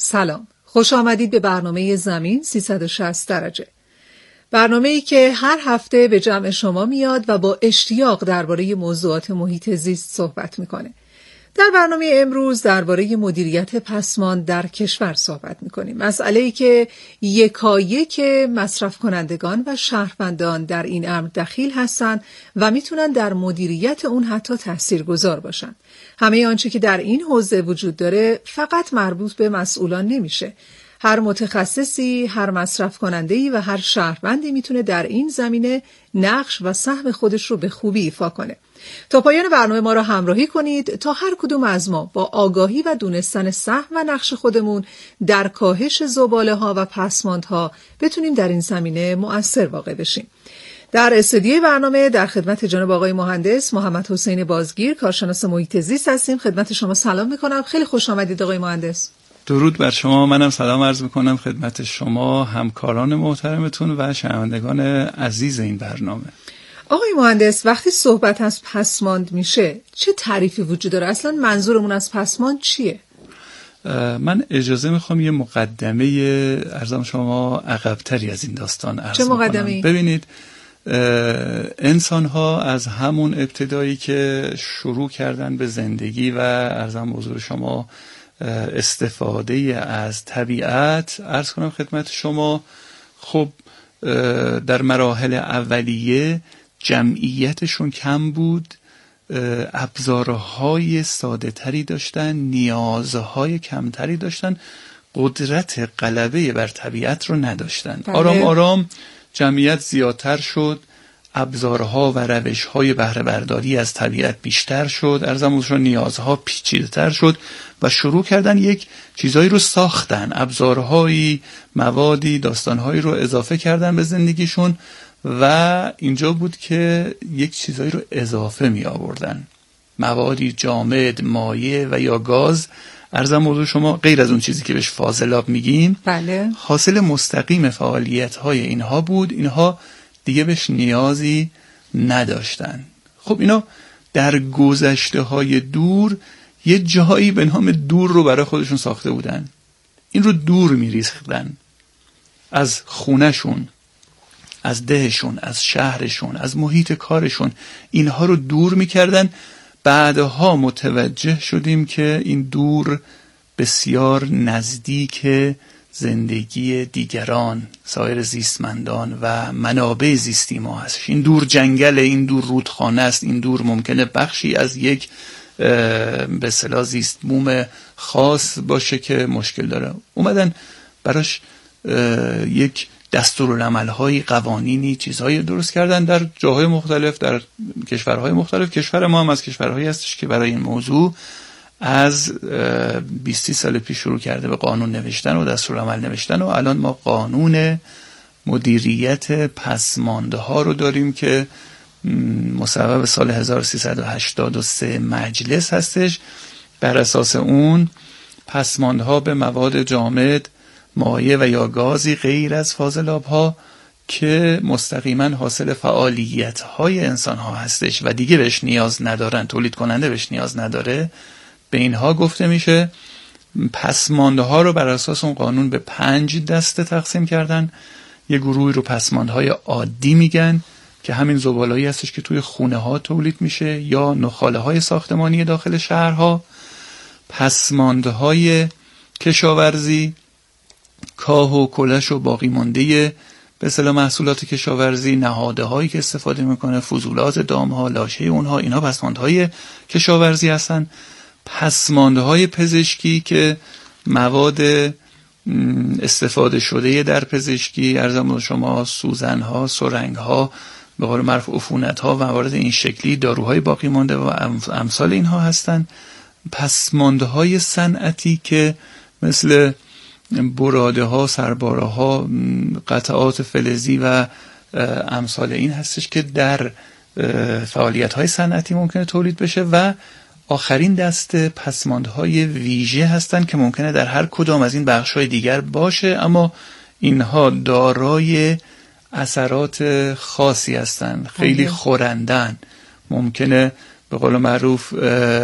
سلام، خوش آمدید به برنامه زمین 360 درجه. برنامه‌ای که هر هفته به جمع شما میاد و با اشتیاق درباره موضوعات محیط زیست صحبت میکنه. در برنامه امروز درباره مدیریت پسماند در کشور صحبت میکنیم. مسئله‌ای که یکایک مصرف کنندگان و شهروندان در این امر دخیل هستند و میتونن در مدیریت اون حتی تاثیرگذار باشن. همه آنچه که در این حوزه وجود داره فقط مربوط به مسئولان نمیشه. هر متخصصی، هر مصرف کننده‌ای و هر شهروندی میتونه در این زمینه نقش و سهم خودش رو به خوبی ایفا کنه. تا پایان برنامه ما را همراهی کنید تا هر کدوم از ما با آگاهی و دونستن سهم و نقش خودمون در کاهش زباله‌ها و پسماندها بتونیم در این زمینه مؤثر واقع بشیم. در استودیوی برنامه در خدمت جناب آقای مهندس محمد حسین بازگیر، کارشناس محیط زیست هستیم. خدمت شما سلام میکنم. خیلی خوش آمدید آقای مهندس. درود بر شما. منم سلام عرض میکنم خدمت شما، همکاران محترمتون و شنوندگان عزیز این برنامه. آقای مهندس، وقتی صحبت از پسماند میشه چه تعریفی وجود داره؟ اصلا منظورمون از پسماند چیه؟ من اجازه میخوام یه مقدمه ارزم شما عقب‌تری از این داستان عرض چه مقدمه‌ای؟ ببینید، انسان ها از همون ابتدایی که شروع کردن به زندگی و ارزم حضور شما استفاده از طبیعت، عرض کنم خدمت شما، خب در مراحل اولیه جمعیتشون کم بود، ابزارهای ساده تری داشتن، نیازهای کمتری داشتن، قدرت غلبه بر طبیعت رو نداشتن. آرام آرام جمعیت زیادتر شد، ابزارها و روشهای بهره برداری از طبیعت بیشتر شد، ارزمشون نیازها پیچیده‌تر شد و شروع کردن یک چیزایی رو ساختن، ابزارهایی، موادی، داستانهایی رو اضافه کردن به زندگیشون و اینجا بود که یک چیزایی رو اضافه می آوردن، موادی جامد، مایع و یا گاز، ارزم حضور شما، غیر از اون چیزی که بهش فاضلاب میگیم. بله. حاصل مستقیم فعالیت‌های اینها بود. اینها دیگه بهش نیازی نداشتن. خب اینا در گذشته‌های دور یه جایی به نام دور رو برای خودشون ساخته بودن. این رو دور می‌ریختن از خونه‌شون، از دهشون، از شهرشون، از محیط کارشون. اینها رو دور می‌کردن. بعدها متوجه شدیم که این دور بسیار نزدیک زندگی دیگران، سایر زیستمندان و منابع زیستی ما هست. این دور جنگل، این دور رودخانه است، این دور ممکنه بخشی از یک به اصطلاح زیست بوم خاص باشه که مشکل داره. اومدن براش یک دستورالعمل‌های، قوانینی، چیزهایی درست کردن در جاهای مختلف، در کشورهای مختلف. کشور ما هم از کشورهایی هستش که برای این موضوع از 20 سال پیش شروع کرده به قانون نوشتن و دستورالعمل نوشتن و الان ما قانون مدیریت پسماندها رو داریم که مصوب سال 1383 مجلس هستش. بر اساس اون پسماندها به مواد جامد، مایع و یا گازی غیر از فاضلاب‌ها که مستقیما حاصل فعالیت‌های انسان‌ها هستش و دیگه بهش نیاز ندارن، تولید کننده بهش نیاز نداره، به اینها گفته میشه. پسماندها رو بر اساس اون قانون به 5 دسته تقسیم کردن. یه گروهی رو پسماندهای عادی میگن که همین زباله‌ای هستش که توی خونه‌ها تولید میشه یا نخاله‌های ساختمانی داخل شهرها. پسماندهای کشاورزی، کاه و کلش و باقی مانده به اصطلاح محصولات کشاورزی، نهاده هایی که استفاده میکنه، فضولات دامها، لاشه اونها، اینا پسماندهای کشاورزی هستن. پسماندهای پزشکی که مواد استفاده شده در پزشکی، ارزم شما سوزنها، سرنگها، به قول معروف عفونتها و موارد این شکلی، داروهای باقی مانده و امثال اینها هستن. پسماندهای صنعتی که مثل براده ها، سرباره ها، قطعات فلزی و امثال این هستش که در فعالیت های صنعتی ممکنه تولید بشه. و آخرین دسته پسماندهای ویژه هستن که ممکنه در هر کدام از این بخش های دیگر باشه، اما اینها دارای اثرات خاصی هستن، خیلی خورندن، ممکنه به قول معروف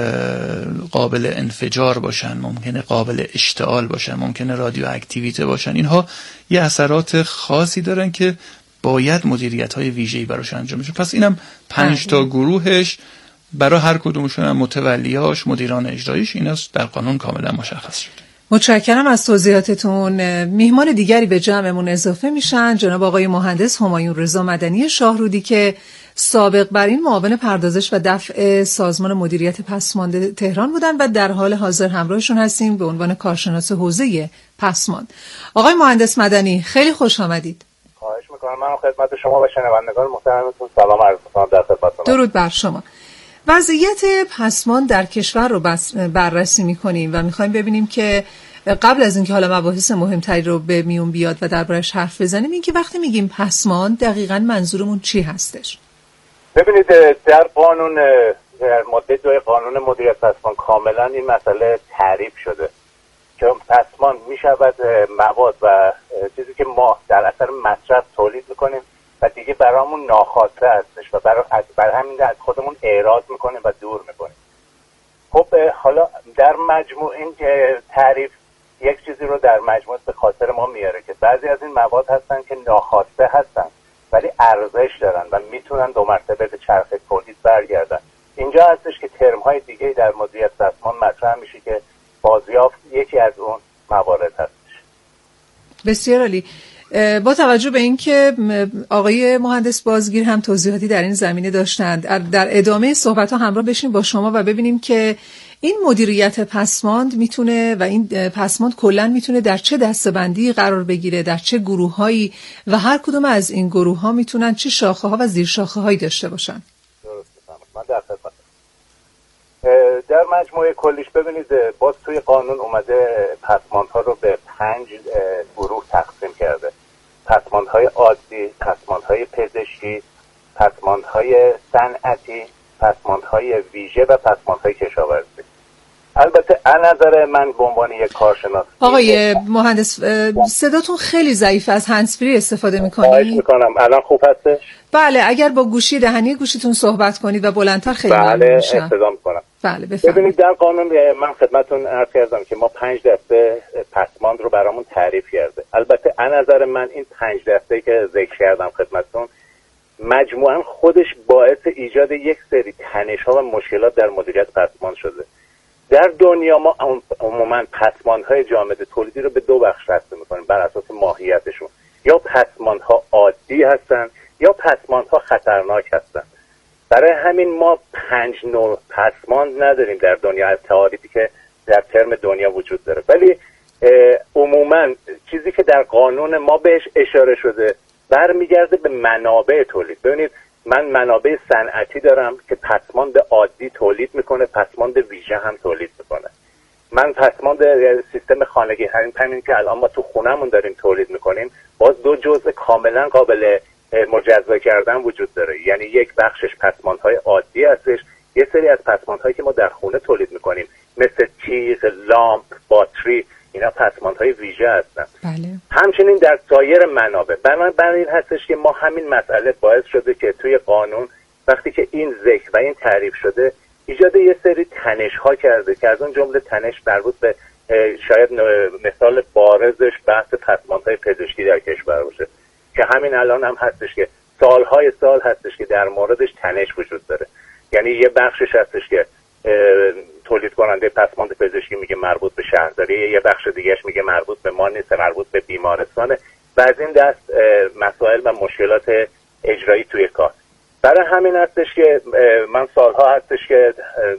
قابل انفجار باشن، ممکنه قابل اشتعال باشن، ممکنه رادیواکتیویته باشن. اینها یه اثرات خاصی دارن که باید مدیریت‌های ویژه‌ای براش انجام بشه. پس اینم 5 تا گروهش برای هر کدومشون هم متولیاش، مدیران اجراییش، اینا در قانون کاملا مشخص شده. متشکرم از توضیحاتتون. میهمان دیگری به جمعمون اضافه میشن، جناب آقای مهندس همایون رضا مدنی شاهرودی که سابق بر این معاون پردازش و دفع سازمان مدیریت پسماند تهران بودن و در حال حاضر همراهشون هستیم به عنوان کارشناس حوزه پسماند. آقای مهندس مدنی خیلی خوش آمدید. خواهش میکنم. من خدمت شما و شنوندگان محترمتون سلام عرض میکنم. در خدمتتونم. درود بر شما. وضعیت پسماند در کشور رو بررسی میکنیم و میخوایم ببینیم که قبل از اینکه حالا مباحث مهمتری رو به میون بیاد و دربارش حرف بزنیم، این که وقتی میگیم پسماند دقیقاً منظورمون چی هستش؟ ببینید، در قانون، در ماده 2 قانون مدیریت پسماند کاملا این مسئله تعریف شده که پسماند میشود مواد و چیزی که ما در اثر مصرف تولید میکنیم و دیگه برامون ناخواسته هستش و برای همین از خودمون اعراض میکنیم و دور میکنیم. خب حالا در مجموع این تعریف یک چیزی رو در مجموع به خاطر ما میاره که بعضی از این مواد هستن که ناخواسته هستن ولی ارزش دارن و میتونن 2 مرتبه به چرخه تولید برگردن. اینجا هستش که ترم‌های دیگه در مدیریت پسماند مطرح میشه که بازیافت یکی از اون موارد هستش. بسیار عالی. با توجه به اینکه آقای مهندس بازگیر هم توضیحاتی در این زمینه داشتند، در ادامه صحبت‌ها همراه بشیم با شما و ببینیم که این مدیریت پسماند میتونه و این پسماند کلاً میتونه در چه دسته‌بندی قرار بگیره، در چه گروه‌هایی و هر کدوم از این گروه‌ها میتونن چه شاخه‌ها و زیرشاخه‌هایی داشته باشن. درسته. من در خدمت. در مجموعه کلیش ببینید باز توی قانون اومده پسماندها رو به 5 گروه تقسیم کرده. پسماندهای عادی، پسماندهای پزشکی، پسماندهای صنعتی، پسماندهای ویژه و پسماندهای کشاورزی. البته از نظر من به عنوان یک کارشناس، آقای مهندس صداتون خیلی ضعیف، از هندزفری استفاده میکنید؟ خواهش میکنم. الان خوب هستش؟ بله، اگر با گوشی دهنی گوشیتون صحبت کنید و بلندتر خیلی ممنون میشم. بله، استفاده میکنم. بله، بفرمایید. ببینید در قانون من خدمتتون عرض کردم که ما 5 دسته پسماند رو برامون تعریف کرده. البته از نظر من این 5 دسته که ذکر کردم خدمتتون مجموعاً خودش باعث ایجاد یک سری تنش‌ها و مشکلات در مدیریت پسماند شده. در دنیا ما عموماً پسماندهای جامد تولیدی رو به 2 بخش تقسیم می‌کنیم بر اساس ماهیتشون. یا پسماندها عادی هستن یا پسماندها خطرناک هستن. برای همین ما 5 نوع پسماند نداریم در دنیا از تعاریفی که در ترم دنیا وجود داره، ولی عموماً چیزی که در قانون ما بهش اشاره شده برمیگرده به منابع تولید. ببینید من منابع صنعتی دارم که پسماند عادی تولید میکنه، پسماند ویژه هم تولید میکنه. من پسماند سیستم خانگی همین که الان ما تو خونمون داریم تولید میکنیم باز 2 جزء کاملا قابل مجزا کردن وجود داره. یعنی یک بخشش پسماندهای عادی هستش، یه سری از پسماندهایی که ما در خونه تولید میکنیم مثل تیغ، لامپ، باتری، اینا پسماندهای ویژه هستن. بله. همچنین در سایر منابع. بنابراین هستش که ما همین مسئله باعث شده که توی قانون وقتی که این ذکر و این تعریف شده ایجاد یه سری تنش‌ها کرده که از اون جمله تنش مربوط به شاید مثال بارزش بحث پسماندهای پزشکی در کشور باشه که همین الان هم هستش که سالهای سال هستش که در موردش تنش وجود داره. یعنی یه بخشش هستش که تولید کننده پسماند پزشکی میگه مربوط به شهرداری، یه بخش دیگهش میگه مربوط به ما نیست، مربوط به بیمارستانه و از این دست مسائل و مشکلات اجرایی توی کار. برای همین هستش که من سالها هستش که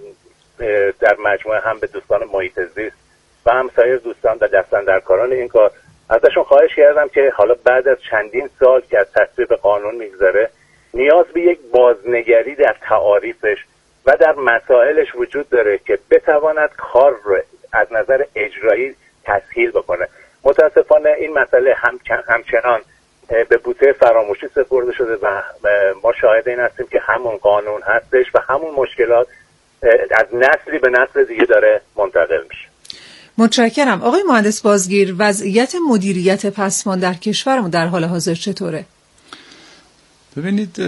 در مجموعه هم به دوستان محیط زیست و هم سایر دوستان و دستاندرکاران این کار ازشون خواهش کردم که حالا بعد از چندین سال که از تصویب قانون میگذره نیاز به یک بازنگری در تعاریفش و در مسائلش وجود داره که بتواند کار رو از نظر اجرایی تسهیل بکنه. متاسفانه این مسئله همچنان به بوته فراموشی سپرده شده و ما شاهد این هستیم که همون قانون هستش و همون مشکلات از نسلی به نسل دیگه داره منتقل میشه. متشکرم. آقای مهندس بازگیر، وضعیت مدیریت پسماند در کشورمون در حال حاضر چطوره؟ ببینید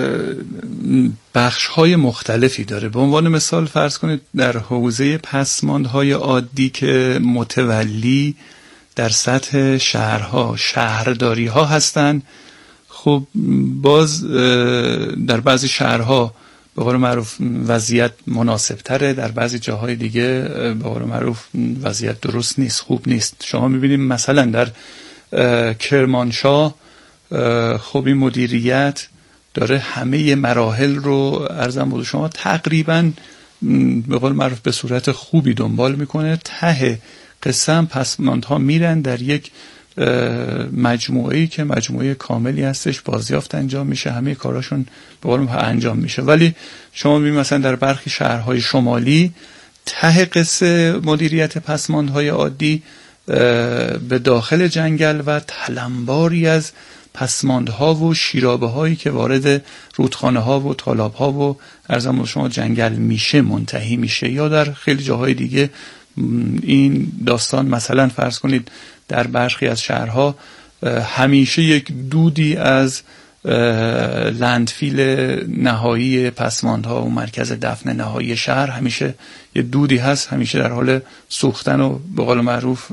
بخش‌های مختلفی داره. به عنوان مثال فرض کنید در حوزه پسماندهای عادی که متولی در سطح شهرها شهرداری‌ها هستن، خب باز در بعضی شهرها به قول معروف وضعیت مناسب تره، در بعضی جاهای دیگه به قول معروف وضعیت درست نیست، خوب نیست. شما میبینید مثلا در کرمانشاه خب این مدیریت داره همه مراحل رو عرضم بود شما تقریبا به قول معروف به صورت خوبی دنبال میکنه. ته قسم پسماندها میرن در یک مجموعه‌ای که مجموعه کاملی هستش، بازیافت انجام میشه، همه کاراشون به قول معروف انجام میشه. ولی شما میبینید مثلا در برخی شهرهای شمالی ته قصه مدیریت پسماندهای عادی به داخل جنگل و تلمباری از پسماندها و شیرابه هایی که وارد رودخانه ها و تالاب ها و عرضم شما جنگل میشه منتهی میشه. یا در خیلی جاهای دیگه این داستان مثلا فرض کنید در برخی از شهرها همیشه یک دودی از لندفیل نهایی پسماندها و مرکز دفن نهایی شهر همیشه یه دودی هست، همیشه در حال سوختن و به قول معروف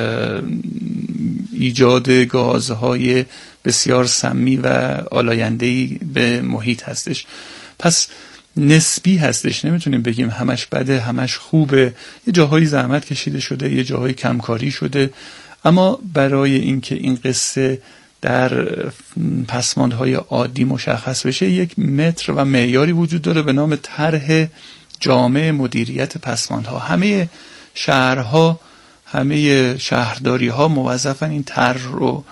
ایجاد گازهای بسیار سمی و آلاینده‌ای به محیط هستش. پس نسبی هستش، نمیتونیم بگیم همش بده همش خوبه. یه جاهایی زحمت کشیده شده، یه جاهایی کمکاری شده، اما برای اینکه این قصه در پسماندهای عادی مشخص بشه یک متر و معیاری وجود داره به نام طرح جامع مدیریت پسماندها. همه شهرها، همه شهرداری‌ها موظفن این طرح رو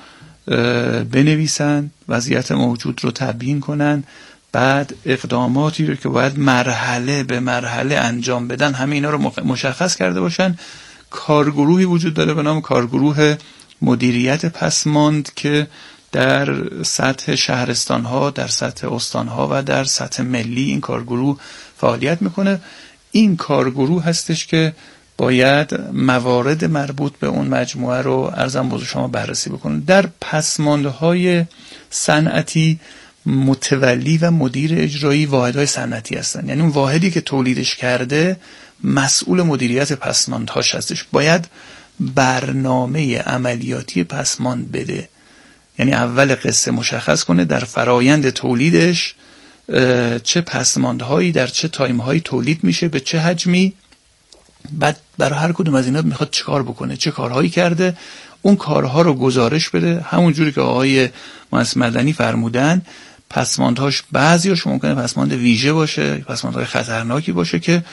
بنویسن، وضعیت موجود رو تبیین کنن، بعد اقداماتی رو که باید مرحله به مرحله انجام بدن همه اینا رو مشخص کرده باشن. کارگروهی وجود داره به نام کارگروه مدیریت پسماند که در سطح شهرستان‌ها، در سطح استان‌ها و در سطح ملی این کارگروه فعالیت میکنه. این کارگروه هستش که باید موارد مربوط به اون مجموعه رو عرضم بزرگ شما بررسی بکنه. در پسماندهای صنعتی متولی و مدیر اجرایی واحدهای صنعتی هستن، یعنی اون واحدی که تولیدش کرده مسئول مدیریت پسماندهاش هستش. باید برنامه عملیاتی پسماند بده، یعنی اول قصه مشخص کنه در فرایند تولیدش چه پسماندهایی در چه تایم‌هایی تولید میشه، به چه حجمی، بعد برای هر کدوم از اینا میخواد چه کار بکنه، چه کارهایی کرده، اون کارها رو گزارش بده. همون جوری که آقای مهندس مدنی فرمودن پسماندهاش بعضیاش ممکنه پسماند ویژه باشه، پسماندهای خطرناکی باشه که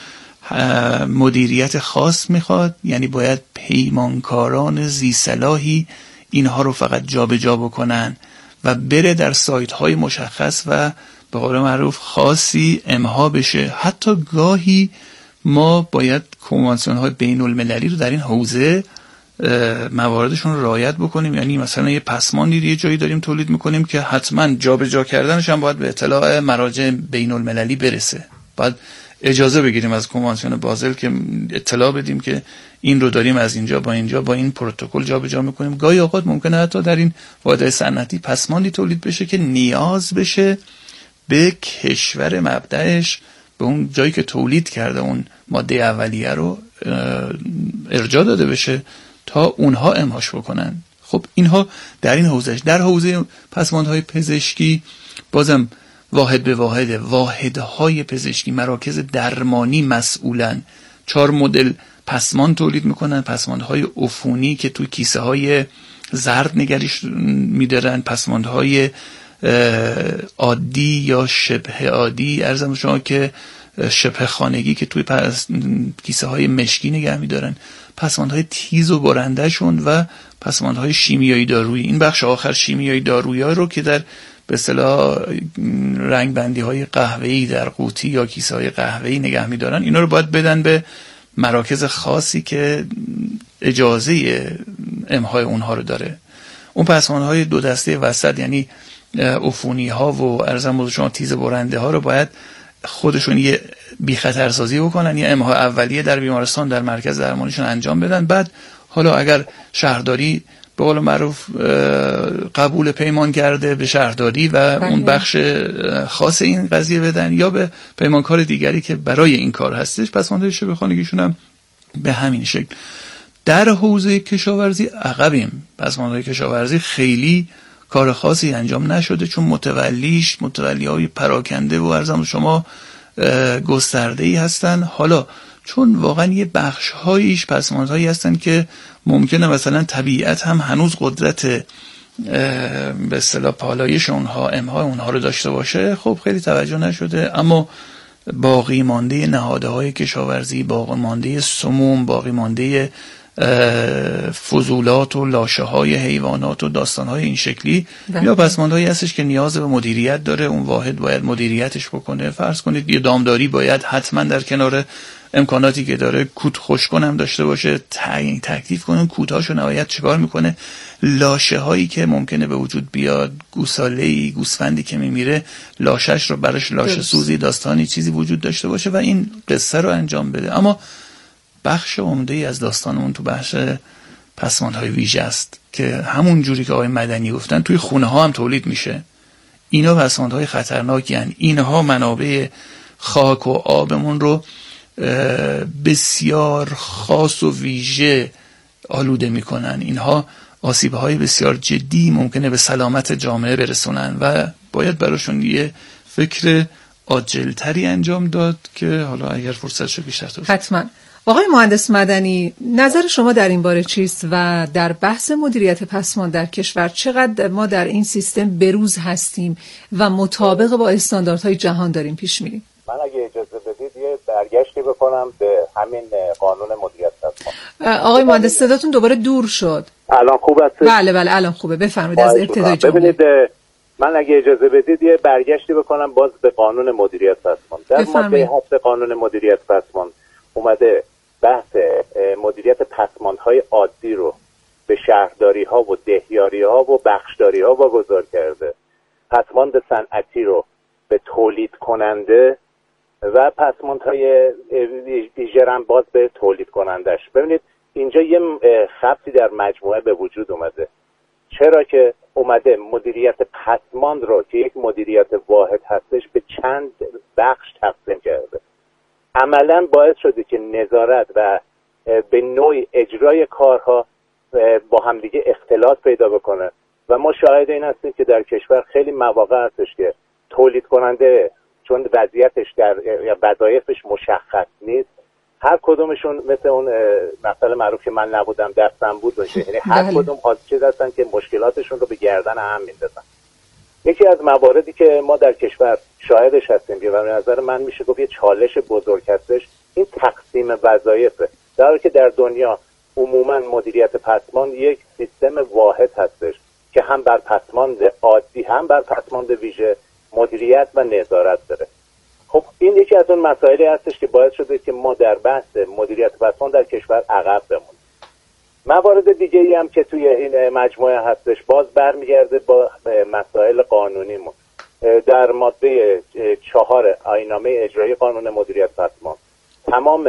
مدیریت خاص میخواد، یعنی باید پیمانکاران ذی صلاحی اینها رو فقط جابجا بکنن و بره در سایت های مشخص و به قول معروف خاصی امها بشه. حتی گاهی ما باید کنوانسیون های بین المللی رو در این حوزه مواردشون رو رعایت بکنیم. یعنی مثلا یه پسماندی یه جایی داریم تولید میکنیم که حتما جابجا کردنش هم باید به اطلاع مراجع بین المللی برسه، باید اجازه بگیریم از کنوانسیون بازل که اطلاع بدیم که این رو داریم از اینجا با اینجا با این پروتکل جابجا میکنیم. گاهی اوقات ممکنه حتی در این واحدهای صنعتی پسماندی تولید بشه که نیاز بشه به کشور مبدأش، به اون جایی که تولید کرده اون ماده اولیه رو ارجاع داده بشه تا اونها امهاش بکنن. خب اینها در این حوزهش. در حوزه پسماندهای پزشکی بازم واحد به واحد، واحدهای پزشکی مراکز درمانی مسئولن. 4 مدل پسماند تولید میکنن، پسماندهای عفونی که توی کیسه های زرد نگریش میدارن، پسماندهای عادی یا شبه عادی ارزم شما که شبه خانگی که توی کیسه های مشکی نگه میدارن، پسماندهای تیز و برنده شون و پسماندهای شیمیایی دارویی. این بخش آخر شیمیایی دارویی ها رو که در به اصطلاح رنگ بندی های قهوه‌ای در قوطی یا کیسه های قهوه‌ای نگه میدارن، اینا رو باید بدن به مراکز خاصی که اجازه امهای اونها رو داره. اون پسماندهای دو دسته وسط یعنی عفونی ها و ارزم بزرگ شما تیز برنده ها رو باید خودشون یه بی خطرسازی بکنن، یه امها اولیه در بیمارستان در مرکز درمانیشون انجام بدن. بعد حالا اگر شهرداری به قول معروف قبول پیمان کرده به شهرداری و اون بخش خاص این قضیه بدن، یا به پیمانکار دیگری که برای این کار هستش پسماندهای شبه خانگیشون هم به همین شکل. در حوزه کشاورزی عقبیم، پسماندهای کشاورزی خیلی کار خاصی انجام نشده، چون متولی‌های پراکنده و عرضم شما گسترده‌ای هستن. حالا چون واقعا یه بخش‌هایش پسماندهایی هستن که ممکنه مثلا طبیعت هم هنوز قدرت به اصطلاح پالایش اونها، امهای اونها رو داشته باشه، خب خیلی توجه نشده. اما باقی مانده نهادهای کشاورزی، باقی مانده سموم، باقی مانده فضولات و لاشه های حیوانات و داستان های این شکلی، یا پسماندهایی هستش که نیاز به مدیریت داره، اون واحد باید مدیریتش بکنه. فرض کنید یه دامداری باید حتما در کنار امکاناتی که داره کود خشک‌کن هم داشته باشه، تکلیف کنه کودهاشو نهایت چیکار میکنه، لاشه هایی که ممکنه به وجود بیاد، گوساله‌ای، گوسفندی که میمیره، لاشش رو براش لاشه سوزی، داستانی چیزی وجود داشته باشه و این قصه رو انجام بده. اما بخش عمده‌ای از داستانمون تو بخش پسماندهای ویژه است که همون جوری که آقای مدنی گفتن توی خونه ها هم تولید میشه. اینا پسماندهای خطرناکی هستند. اینها منابع خاک و آبمون رو بسیار خاص و ویژه آلوده میکنن. اینها آسیب‌های بسیار جدی ممکنه به سلامت جامعه برسونن و باید براشون یه فکر عاجل‌تری انجام داد که حالا اگر فرصت شد بیشتر توضیح. حتما. آقای مهندس مدنی، نظر شما در این باره چیست و در بحث مدیریت پسماند در کشور چقدر ما در این سیستم بروز هستیم و مطابق با استانداردهای جهان داریم پیش میریم؟ من اگه اجازه بدید یه برگشتی بکنم به همین قانون مدیریت پسماند. آقای مهندس صداتون دوباره دور شد. الان خوب است؟ بله الان خوبه، بفرمایید از ابتدای جمله. ببینید من اگه اجازه بدید یه برگشتی بکنم باز به قانون مدیریت پسماند. در ماده 7 قانون مدیریت پسماند اومده بحث مدیریت پسماندهای عادی رو به شهرداری ها و دهیاری ها و بخشداری ها واگذار کرده، پسماند صنعتی رو به تولید کننده و پسماندهای ویژه باز به تولید کنندش. ببینید اینجا یه خطی در مجموعه به وجود اومده. چرا که اومده مدیریت پسماند رو که یک مدیریت واحد هستش به چند بخش تقسیم کرده. عملاً باعث شده که نظارت و به نوعی اجرای کارها با همدیگه اختلاط پیدا بکنه و ما شاهد این هستیم که در کشور خیلی مواقع هستش که تولید کننده چون وضعیتش یا وظایفش مشخص نیست، هر کدومشون مثل اون مثلا معروف که من نبودم دستم بود باشه، یعنی هر کدوم چیز هستن که مشکلاتشون رو به گردن هم میندازن. یکی از مواردی که ما در کشور شاهدش هستیم و به نظر من میشه گفت یه چالش بزرگ هستش، این تقسیم وظایفه. در حالی که در دنیا عموما مدیریت پسماند یک سیستم واحد هستش که هم بر پسماند عادی هم بر پسماند ویژه مدیریت و نظارت داره. خب این یکی از اون مسائلی هستش که باعث شده که ما در بحث مدیریت پسماند در کشور عقب بمونیم. موارد دیگه ای هم که توی این مجموعه هستش باز برمیگرده با مسائل قانونیمون. در ماده 4 آیین‌نامه اجرایی قانون مدیریت پسماند تمام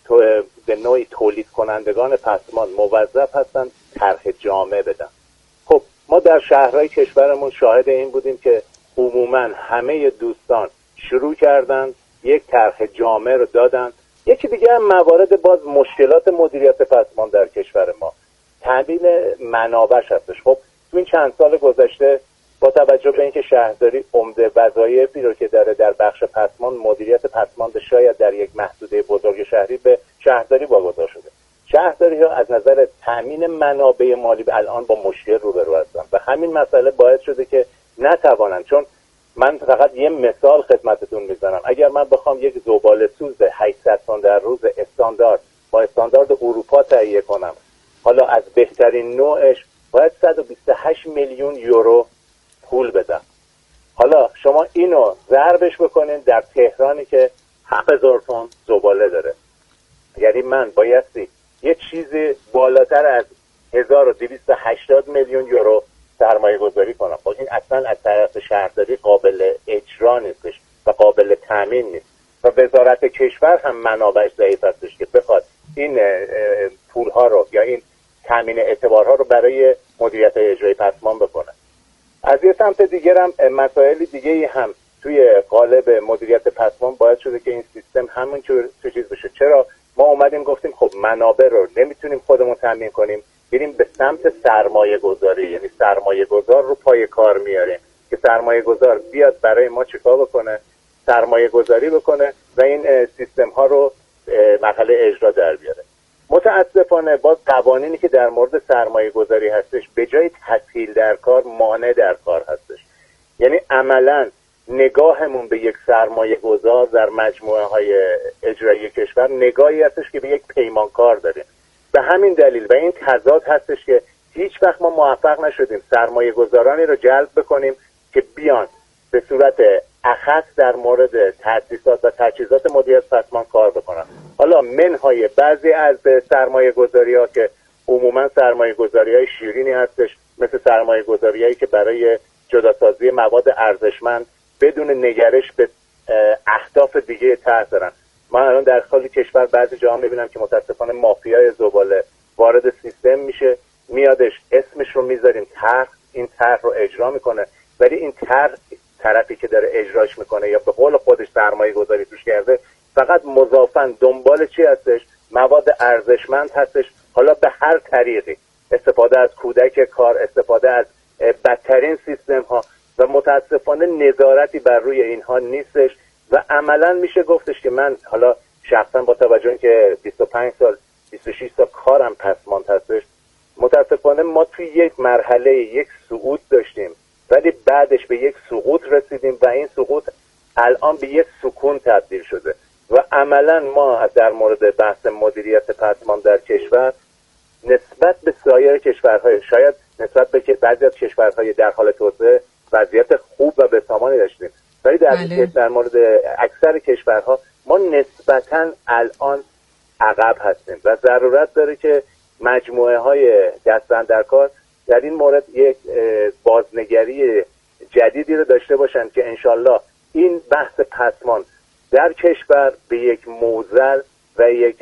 به نوعی تولید کنندگان پسماند موظف هستن طرح جامع بدن. خب ما در شهرهای کشورمون شاهد این بودیم که عموما همه دوستان شروع کردن یک طرح جامع رو دادن. یکی دیگه هم موارد باز مشکلات مدیریت پسماند در کشور ما تامین منابعش هستش. خب تو این چند سال گذشته با توجه به اینکه شهرداری عمده وظایفی رو که داره در بخش پسماند، مدیریت پسماند شاید در یک محدوده بزرگ شهری به شهرداری واگذار شده. شهرداری ها از نظر تامین منابع مالی الان با مشکل روبرو هستن و همین مسئله باعث شده که نتوانند. چون من فقط یه مثال خدمتتون میزنم، اگر من بخوام یک زباله سوز 800 تن در روز استاندارد با استاندارد اروپا تهیه کنم، حالا از بهترین نوعش باید 128 میلیون یورو پول بدم. حالا شما اینو ضربش بکنین در تهرانی که 7000 تن زباله داره، یعنی من بایستی یه چیزی بالاتر از 1280 میلیون یورو سرمایه گذاری کنم. خب این اصلا از طرف شهرداری قابل اجرا نیستش و قابل تامین نیست و وزارت کشور هم منابعش ضعیف هستش که بخواد این پولها رو یا این تامین اعتبارها رو برای مدیریت اجرایی پسمان بکنه. از یه سمت دیگر هم مسائل دیگه هم توی قالب مدیریت پسمان باعث شده که این سیستم همونجور چیز بشه. چرا ما اومدیم گفتیم خب منابع رو نمیتونیم خودمون تامین کنیم، بریم به سمت سرمایه گذاری، یعنی سرمایه گذار رو پای کار میاریم که سرمایه گذار بیاد برای ما چیکار بکنه، سرمایه گذاری بکنه و این سیستم ها رو مرحله اجرا در بیاره. متاسفانه باز قوانینی که در مورد سرمایه گذاری هستش به جای تسهیل در کار مانع در کار هستش. یعنی عملاً نگاهمون به یک سرمایه گذار در مجموعه های اجرایی کشور نگاهی هستش که به یک پیمانکار داریم. به همین دلیل و این تضاد هستش که هیچ وقت ما موفق نشدیم سرمایه گذارانی رو جلب بکنیم که بیان به صورت اخص در مورد تأسیسات و تجهیزات مدیریت پسمان کار بکنن. حالا منهای بعضی از سرمایه گذاری ها که عموما سرمایه گذاری های شیرینی هستش، مثل سرمایه گذاری هایی که برای جداسازی مواد ارزشمند بدون نگرش به اهداف دیگه طرح دارن. من الان در خارج کشور بعضی جاها میبینم که متاسفانه مافیای زباله وارد سیستم میشه، میادش اسمش رو میذاریم طرح، این طرح رو اجرا میکنه، ولی این طرفی که داره اجراش میکنه یا به قول خودش سرمایه گذاری توش کرده فقط مضافاً دنبال چی هستش؟ مواد ارزشمند هستش. حالا به هر طریقی استفاده از کودک کار، استفاده از بدترین سیستم ها و متاسفانه نظارتی بر روی اینها نیستش و عملا میشه گفتش که من حالا شخصا با توجه که 25 سال 26 سال کارم پسماند هستش، متاسفانه ما توی یک مرحله یک صعود داشتیم ولی بعدش به یک سقوط رسیدیم و این سقوط الان به یک سکون تبدیل شده و عملا ما در مورد بحث مدیریت پسماند در کشور نسبت به سایر کشورهای، شاید نسبت به بعضی از کشورهای در حال توسعه وضعیت خوب و بسامانی داشتیم، ولی در مورد اکثر کشورها ما نسبتاً الان عقب هستیم و ضرورت داره که مجموعه های دست‌اندرکار در این مورد یک بازنگری جدیدی رو داشته باشن که انشالله این بحث پسمان در کشور به یک موزل و یک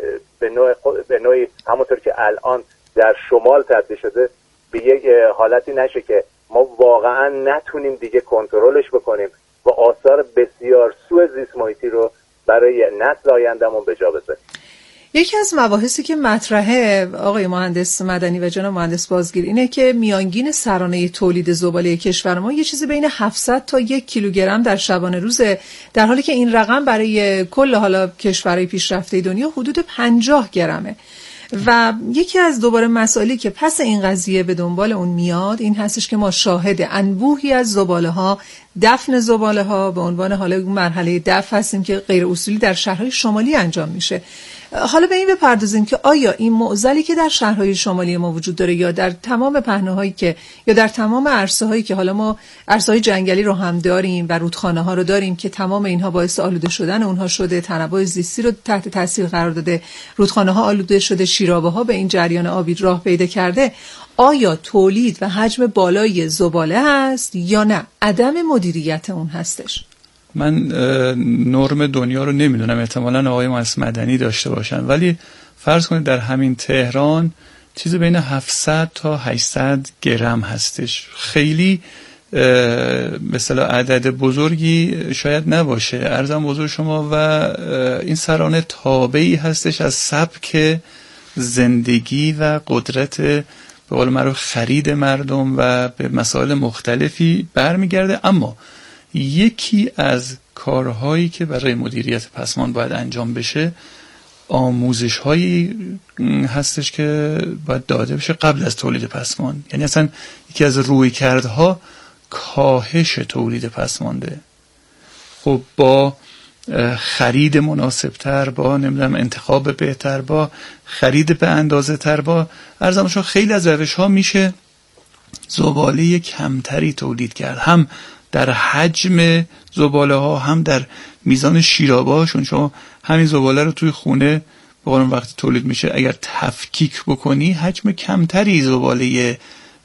به نوعی همونطور که الان در شمال تبدیل شده به یک حالتی نشه که ما واقعا نتونیم دیگه کنترلش بکنیم و آثار بسیار سوء زیست محیطی رو برای نسل آینده‌مون به جا بذاریم. یکی از مباحثی که مطرحه آقای مهندس مدنی و جناب مهندس بازگیر اینه که میانگین سرانه تولید زباله کشور ما یه چیزی بین 700 تا 1 کیلوگرم در شبانه روزه، در حالی که این رقم برای کل حالا کشورهای پیشرفته دنیا حدود 50 گرمه. و یکی از دوباره مسائلی که پس این قضیه به دنبال اون میاد این هستش که ما شاهد انبوهی از زباله ها، دفن زباله ها به عنوان حالا مرحله دفن هستیم که غیر اصولی در شهرهای شمالی انجام میشه. حالا به این بپردازیم که آیا این معضلی که در شهرهای شمالی ما وجود داره یا در تمام پهنه‌هایی که یا در تمام عرصه‌هایی که حالا ما عرصه‌های جنگلی رو هم داریم و رودخانه‌ها رو داریم که تمام اینها باعث آلوده شدن اونها شده، تنوع زیستی رو تحت تاثیر قرار داده، رودخانه‌ها آلوده شده، شیرابه‌ها به این جریان آبی راه پیدا کرده، آیا تولید و حجم بالای زباله هست یا نه عدم مدیریت اون هستش؟ من نرم دنیا رو نمیدونم، احتمالاً آقای مهندس مدنی داشته باشن، ولی فرض کنید در همین تهران چیزی بین 700 تا 800 گرم هستش. خیلی مثلا عدد بزرگی شاید نباشه، عرضم بزرگ شما، و این سرانه تابعی هستش از سبک زندگی و قدرت به قول معروف خرید مردم و به مسائل مختلفی برمیگرده. اما یکی از کارهایی که برای مدیریت پسماند باید انجام بشه آموزش هایی هستش که باید داده بشه قبل از تولید پسماند. یعنی اصلا یکی از رویکردها کاهش تولید پسمانده. خب با خرید مناسبتر، با نمیدونم انتخاب بهتر، با خرید به اندازه تر، با عرضم شما خیلی از روش ها میشه زباله کمتری تولید کرد، هم در حجم زباله ها هم در میزان شیرابه هاشون. شما همین زباله رو توی خونه به قول وقتی تولید میشه اگر تفکیک بکنی حجم کمتری زباله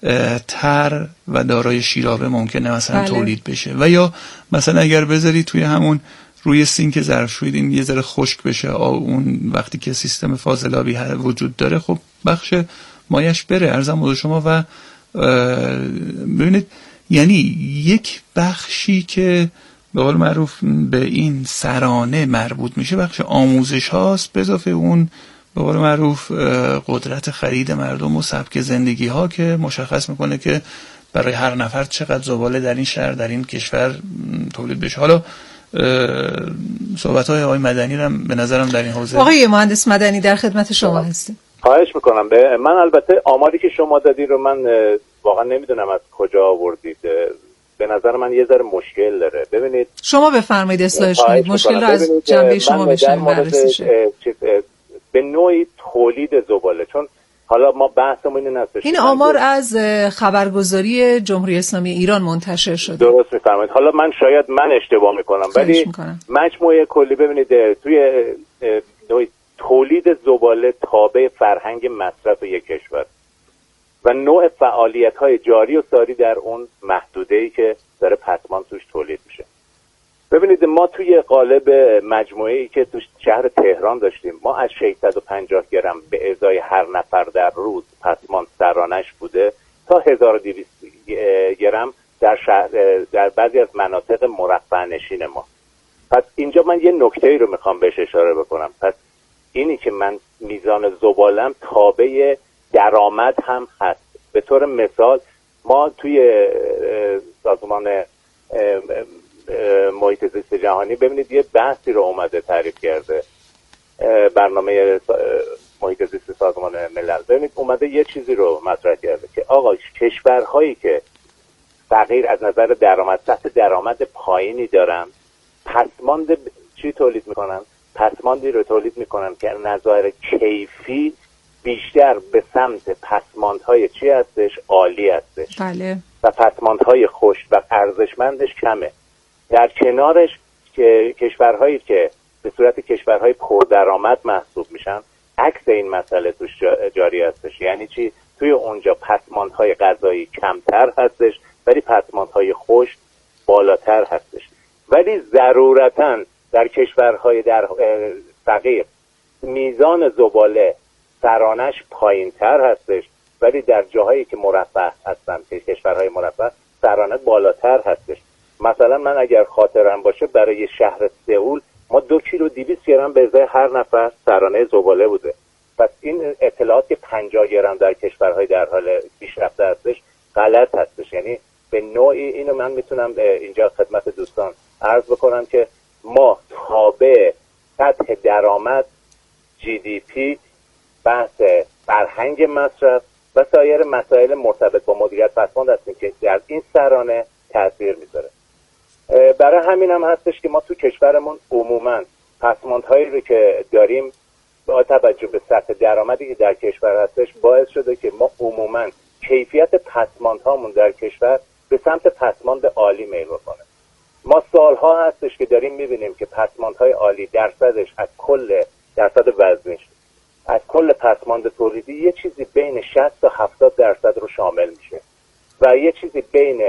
تر و دارای شیرابه ممکنه مثلا تولید بشه. و یا مثلا اگر بذاری توی همون روی سینک ظرفشویی این یه ذره خشک بشه، اون وقتی که سیستم فاضلابی وجود داره، خب بخش مایش بره. عرضم حضور شما. و ببینید یعنی یک بخشی که به قول معروف به این سرانه مربوط میشه بخش آموزش هاست، به اضافه اون به قول معروف قدرت خرید مردم و سبک زندگی ها که مشخص میکنه که برای هر نفر چقدر زباله در این شهر در این کشور تولید بشه. حالا صحبت های آقای مدنی رو به نظرم در این حوزه. آقای مهندس مدنی در خدمت شما هستیم. خواهش میکنم. من البته آماری که شما دادی رو من واقعا نمیدونم از کجا آوردید. به نظر من یه ذره مشکل داره. ببینید شما بفرمایید اصلاحش کنید. مشکل رو از جنبه شما بشنویم بررسی شه. به نوعی تولید زباله، چون حالا ما بحثمون این هستش این آمار از خبرگزاری جمهوری اسلامی ایران منتشر شده. درست میفرمایید. حالا شاید من اشتباه میکنم ولی مجموعه کلی ببینید توی نوعی تولید زباله تابع فرهنگ مصرف یک کشور و نوع فعالیت‌های جاری و ساری در اون محدوده‌ای که داره پسماند توش تولید میشه. ببینید ما توی قالب مجموعه‌ای که توی شهر تهران داشتیم، ما از 650 گرم به ازای هر نفر در روز پسماند سرانش بوده تا 1200 گرم در بعضی از مناطق مرفه نشین ما. پس اینجا من یه نکته‌ای رو میخوام بهش اشاره بکنم. پس اینی که من میزان زبالم تابع درآمد هم هست. به طور مثال ما توی سازمان محیط زیست جهانی ببینید یه بحثی رو اومده تعریف کرده، برنامه محیط زیست سازمان ملل. ببینید اومده یه چیزی رو مطرح کرده که آقا کشورهایی که فقیر از نظر درآمد، سطح درآمد پایینی دارن، پسماند چی تولید میکنن؟ پسماندی رو تولید میکنن که نظر کیفی بیشتر به سمت پسماندهای چی هستش؟ عالی هستش. بله. و پسماندهای خشک و ارزشمندش کمه. در کنارش که کشورهایی که به صورت کشورهای پردرآمد محسوب میشن، عکس این مسئله توش جاری هستش. یعنی چی؟ توی اونجا پسماندهای غذایی کمتر هستش ولی پسماندهای خشک بالاتر هستش. ولی ضرورتاً در کشورهای در فقیر میزان زباله سرانش پایین‌تر هستش ولی در جاهایی که مرفه هستن، که کشورهای مرفه، سرانه بالاتر هستش. مثلا من اگر خاطرم باشه برای شهر سئول ما 2 کیلو 200 گرم به ازای هر نفر سرانه زباله بوده. پس این اطلاعات که 50 گرم در کشورهای در حال پیشرفته هستش غلط هستش. یعنی به نوعی اینو من میتونم اینجا خدمت دوستان عرض بکنم که ما تابع سطح درآمد، GDP، بحث فرهنگ مصرف و سایر مسائل مرتبط با مدیریت پسماند هستیم که در این سرانه تاثیر میذاره. برای همین هم هستش که ما تو کشورمون عموما پسماندهایی رو که داریم با توجه به سطح درآمدی که در کشور هستش باعث شده که ما عموما کیفیت پسماندهامون در کشور به سمت پسماند عالی میل بکنه. ما سالها هستش که داریم میبینیم که پسماندهای عالی درصدش از کل درصد وزنش از کل پسماند تولیدی یه چیزی بین 60 تا 70% رو شامل میشه و یه چیزی بین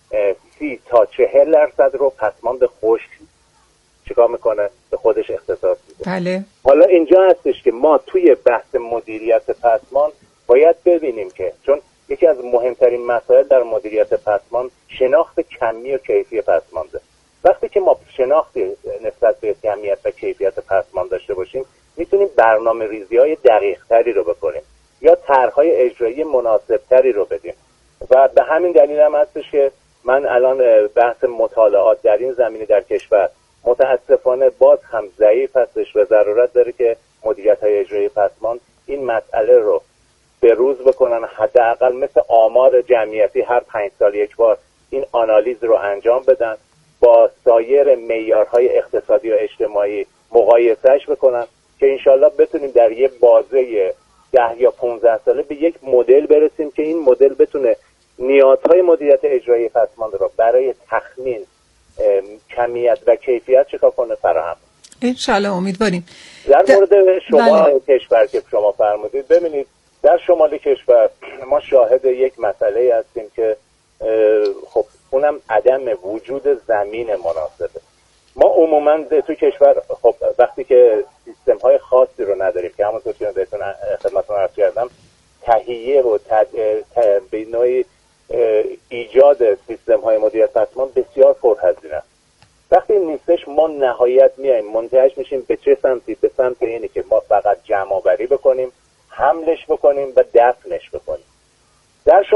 30 تا 40% رو پسماند خشک چیکار میکنه؟ به خودش اختصاص میده. بله. حالا اینجا هستش که ما توی بحث مدیریت پسماند باید ببینیم که چون یکی از مهمترین مسائل در مدیریت پسماند شناخت کمی و کیفی پسمانده. وقتی که ما شناختی نسبت به کمیت و کیفیت پسماند داشته باشیم میتونیم برنامه ریزی های دقیق تری رو بکنیم یا طرح‌های اجرایی مناسب تری رو بدیم و به همین دلیل هم هستش که من الان بحث مطالعات در این زمینه در کشور متاسفانه باز هم ضعیف هستش و ضرورت داره که مدیریت‌های اجرایی پسماند این مسئله رو به روز بکنن، حداقل مثل آمار جمعیتی هر 5 سال یک بار این آنالیز رو انجام بدن، با سایر معیارهای اقتصادی و اجتماعی مقایسهش بکنن که انشالله بتونیم در یه بازه 10 یا 15 ساله به یک مدل برسیم که این مدل بتونه نیازهای مدیریت اجرایی پسماند رو برای تخمین کمیت و کیفیت چیکار کنه فراهم. انشالله امیدواریم. در مورد شما کشور که شما فرمودید، ببینید در شمال کشور ما شاهد یک مسئله هستیم که خب اونم عدم وجود زمین مناسبه. ما عموما تو کشور خب وقتی که سیستم های خاصی رو نداریم که همونطور که بهتون خدمتتون عرض کردم تهیه و به نوعی ایجاد سیستم های مدیریت پسماند بسیار پرهزینه. وقتی این نیستش ما نهایت میایم منتهیش میشیم به چه سمتی؟ به سمت اینه که ما فقط جمع آوری بکنیم، حملش بکنیم و دفنش بکنیم. در